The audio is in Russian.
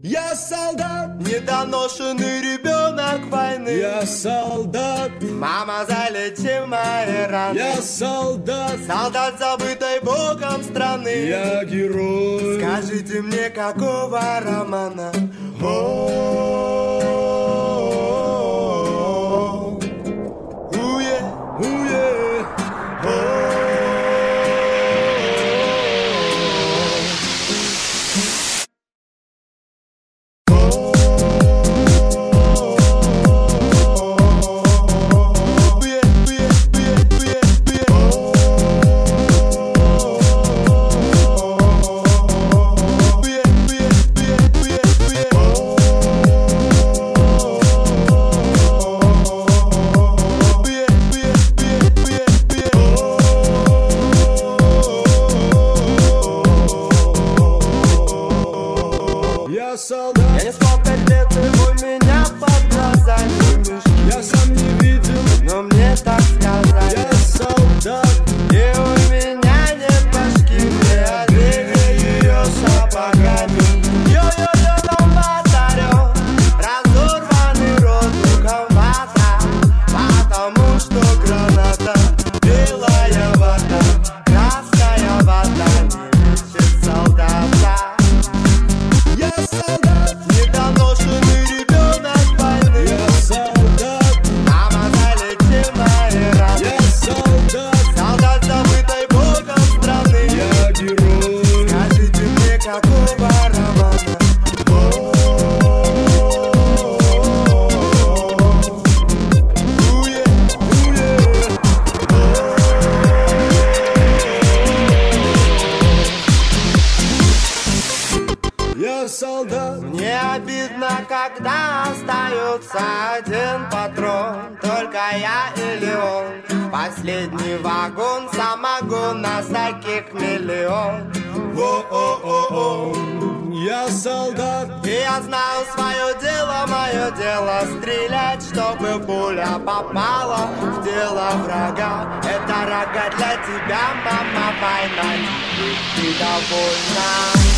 Я солдат, недоношенный ребенок войны. я солдат, Мама, залечи мои раны. я солдат, Солдат, забытой Богом страны. я герой. Скажите мне, какого романа? Уе, Уе, я солдат, я не сколько лет, и у меня под глазами мешки. я сам не видел, Но мне так сказали. я солдат, И у меня нет башки, мне одели ее сапогами. Йо-йо-йо, комбатарё, разорванный рот комбата, потому что граната, белая вода, красная вода не лечит солдата. я солдат, Недоношенный ребенок войны. я солдат, Мама, залечи мои раны. я солдат, Солдат, забытой Богом страны. я герой. Скажите мне, какого романа? Уе, Я солдат, Мне обидно, когда остается один патрон. Только я или он. Последний вагон самогона, с таких миллион. Во-о-о-о. я солдат, И я знаю свое дело, мое дело стрелять, чтобы пуля попала в дело врага. Это рога для тебя, мама, война, ты довольна.